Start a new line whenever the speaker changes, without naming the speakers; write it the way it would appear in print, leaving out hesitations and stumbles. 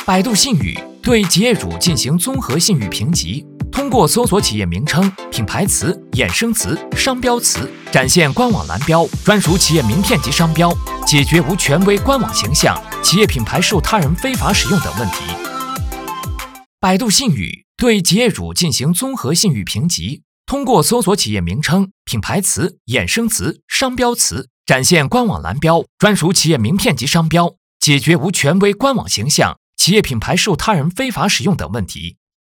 百度信语对企业主进行综合信誉评级，通过搜索企业名称、品牌词、衍生词、商标词，展现官网蓝标、专属企业名片及商标，解决无权威官网形象、企业品牌受他人非法使用等问题。百度信语对企业主进行综合信誉评级，通过搜索企业名称、品牌词、衍生词、商标词，展现官网蓝标、专属企业名片及商标，解决无权威官网形象、企业品牌受他人非法使用等问题。